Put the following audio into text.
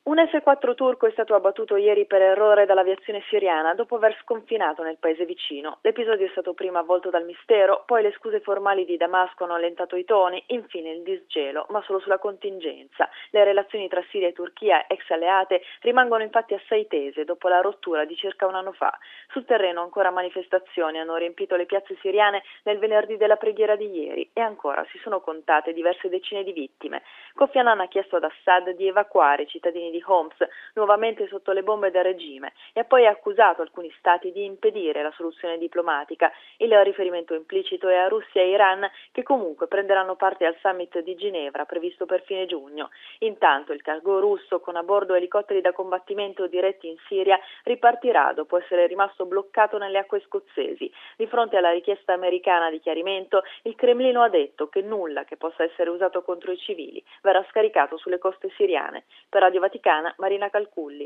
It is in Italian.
Un F-4 turco è stato abbattuto ieri per errore dall'aviazione siriana dopo aver sconfinato nel paese vicino. L'episodio è stato prima avvolto dal mistero, poi le scuse formali di Damasco hanno allentato i toni, infine il disgelo, ma solo sulla contingenza. Le relazioni tra Siria e Turchia, ex alleate, rimangono infatti assai tese dopo la rottura di circa un anno fa. Sul terreno ancora manifestazioni hanno riempito le piazze siriane nel venerdì della preghiera di ieri e ancora si sono contate diverse decine di vittime. Kofi Annan ha chiesto ad Assad di evacuare i cittadini di Homs, nuovamente sotto le bombe del regime, e ha poi accusato alcuni stati di impedire la soluzione diplomatica. Il riferimento implicito è a Russia e Iran, che comunque prenderanno parte al summit di Ginevra previsto per fine giugno. Intanto il cargo russo, con a bordo elicotteri da combattimento diretti in Siria, ripartirà dopo essere rimasto bloccato nelle acque scozzesi. Di fronte alla richiesta americana di chiarimento, il Cremlino ha detto che nulla che possa essere usato contro i civili verrà scaricato sulle coste siriane. Per Radio Vaticana, Marina Calculli.